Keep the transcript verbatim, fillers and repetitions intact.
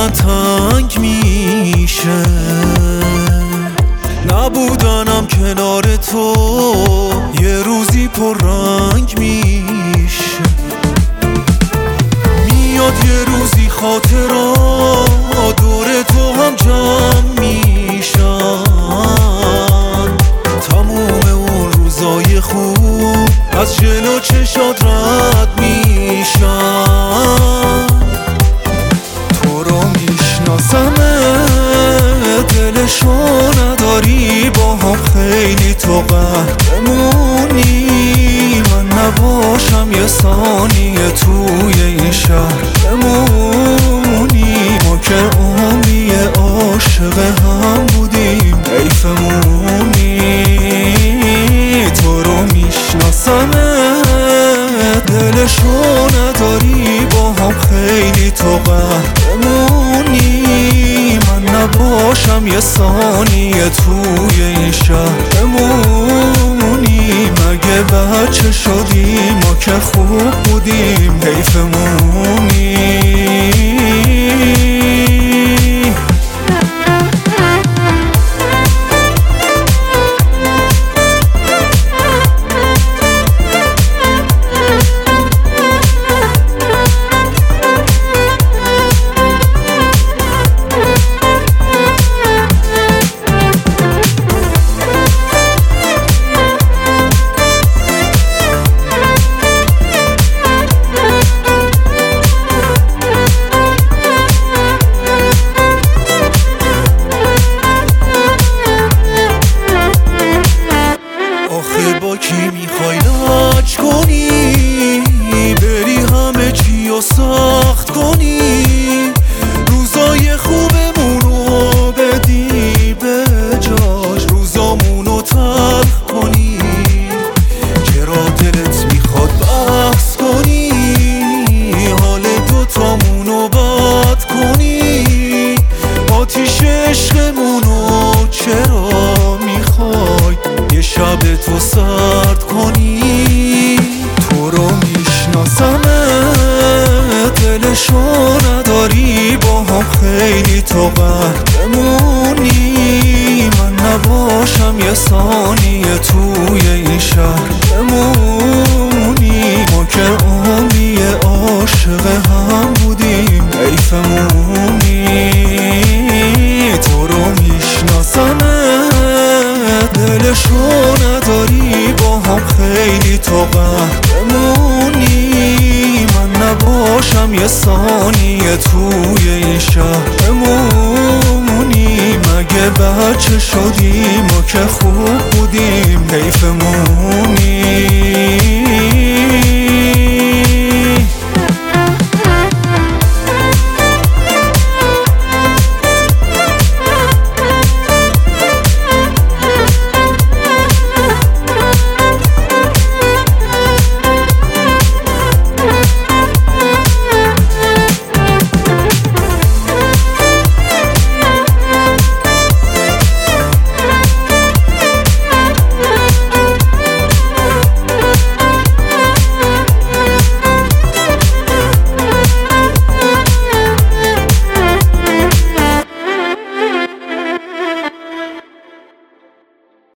من تنگ میشه، نبودنم کنار تو یه روزی پر رنگ میشه. میاد یه روزی خاطرات دور تو هم جمع میشن، تموم اون روزای خوب از جلو چشات رد میشن. تو رو میشناسمه دلشو نداری، با هم خیلی تو قهرمونی، من نباشم یه ثانیه توی این شهر بمونی. ما که عمری عاشق هم بودیم حیفمونی. تو رو میشناسمه دلشو نداری، با هم خیلی تو قهرمونی، من نباشم یه ثانیه توی این شهر بمونی. مگه بچه شدی ما که خوب بودیم حیفمونی. با کی میخوای لاج کنی، بری همه چی رو سخت کنی، روزای خوبمونو بدی به جاش روزامونو تلخ کنی. چرا دلت میخواد بحث کنی، حال دوتامونو بد کنی، آتیش عشقمونو چرا میخوای یه شب تو سرد کنی. تو رو میشناسمه دلشو نداری، با هم خیلی تو قهرمونی، من نباشم یه ثانیه توی این شهر بمونی. ما که عمری عاشق هم بودیم حیفمونی. تو رو میشناسمه دلشو نداری، با هم خیلی تو قهرمونی، من نباشم یه ثانیه توی این شهر بمونی. مگه بچه شدی ما که خوب بودیم حیفمونی.